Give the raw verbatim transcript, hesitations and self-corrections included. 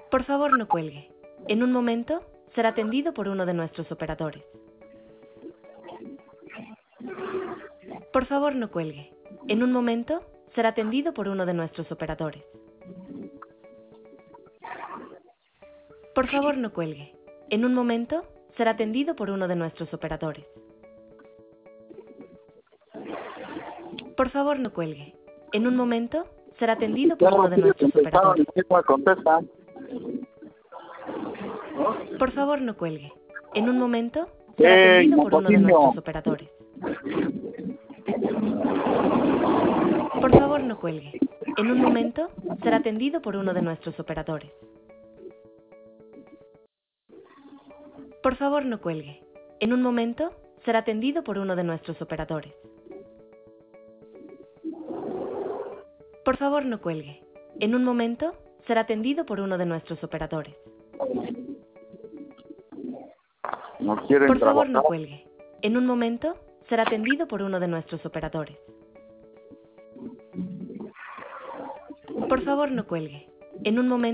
Por favor, no cuelgue. En un momento será atendido por uno de nuestros operadores. Por favor, no cuelgue. En un momento será atendido por uno de nuestros operadores. Por favor, no cuelgue. En un momento será atendido por uno de nuestros operadores. Por favor, no cuelgue. En un momento será atendido por uno de nuestros operadores. Por favor, no cuelgue. En un momento será atendido por uno de nuestros operadores. Por favor, no cuelgue. En un momento será atendido por uno de nuestros operadores. Por favor, no cuelgue. En un momento será atendido por uno de nuestros operadores. Por favor, no cuelgue. En un momento será atendido por uno de nuestros operadores. No quieren Por favor, no trabajar. cuelgue. En un momento será atendido por uno de nuestros operadores. Por favor, no cuelgue. En un momento